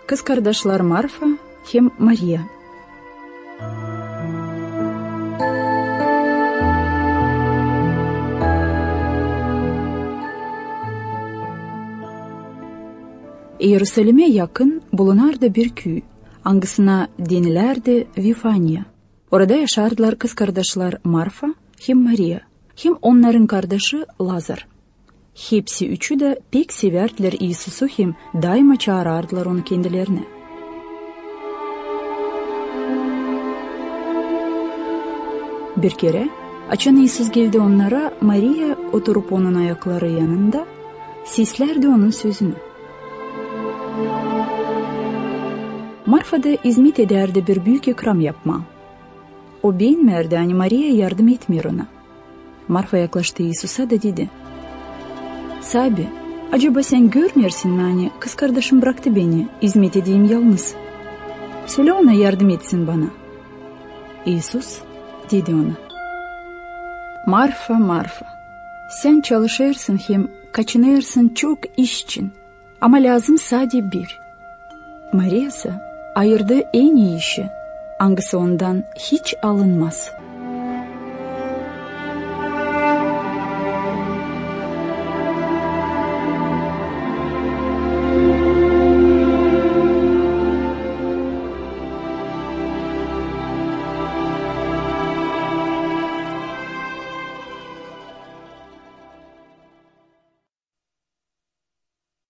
Kız kardeşler Marfa hem Maria. Yerusalim'e yakın bulunardı bir köy. Angisine denilerdi Vifanya. Orada yaşardılar kız kardeşler Marfa hem Maria, hem onların kardeşi Lazar. Hepsi üçü de pek severdiler İsus'u, hem daima çağırardılar onu kendilerine. Bir kere açan İsus geldi onlara, Maria oturup onun ayakları yanında, seslerdi onun sözünü. Marfa da hizmet ederdi bir büyük ikram yapma. O beğenmerdi, hani Maria yardım etmiyor ona. Marfa yaklaştı İsus'a da dedi: "Sahibi, acaba sen görmüyorsun mu, hani kız kardeşim bıraktı beni, hizmet edeyim yalnız. Söyle ona yardım etsin bana." İsus dedi ona: "Marfa, Marfa, sen çalışırsın hem kaçınırsın çok iş için, ama lazım sadece bir. Maria ise ayırdığı en iyi işi, hangisi ondan hiç alınmaz."